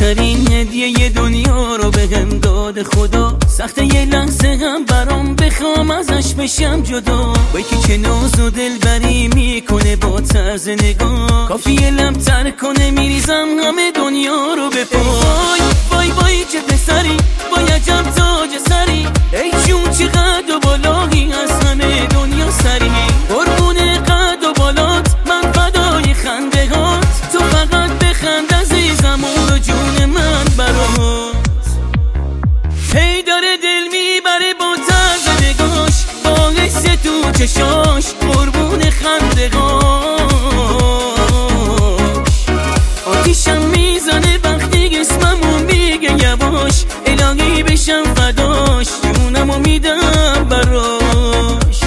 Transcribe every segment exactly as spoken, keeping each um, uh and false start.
بهترین هدیه دنیا رو بهم داد خدا. سخت یه لحظه هم برام بخوام ازش بشم جدا. با یکی که ناز و دلبری میکنه با طرز نگاه، کافیه لمتر کنه میریزم همه دنیا رو به پای. وای وای چه پسری با عجب تاج سری، ای جون چقدر و بالایی از همه دنیا سری. قربون قد و بالات من فدای خنده هات، تو فقط بخند عزیزم و جون من برات. هی داره دل میبره با طرز نگاش، با حس تو چشاش، قربون خنده هاش. آتیشم میزنه وقتی اسممو میگه یواش، الهی بشم فداش، جونمو میدم براش.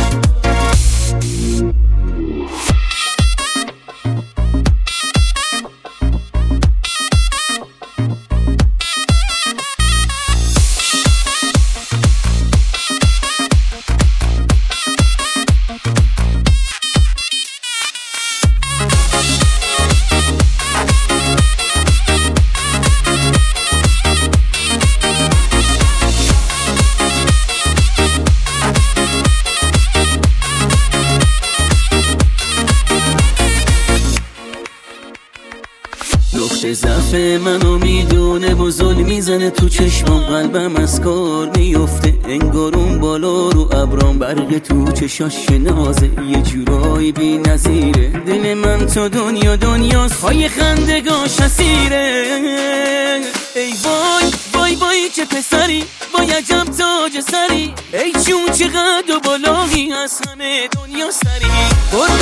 نقطه ضعف منو میدونه و ظلم میزنه تو چشمام، قلبم از کار میفته انگار اون بالا رو ابرام. برق تو چشاش نازه یه جورایی بی نظیره، دل من تو دنیا دنیاست، های خندگاش اسیره. ای وای وای وای چه پسری با عجب تاج سری، ای جون چقدر و بالایی از همه دنیا سری.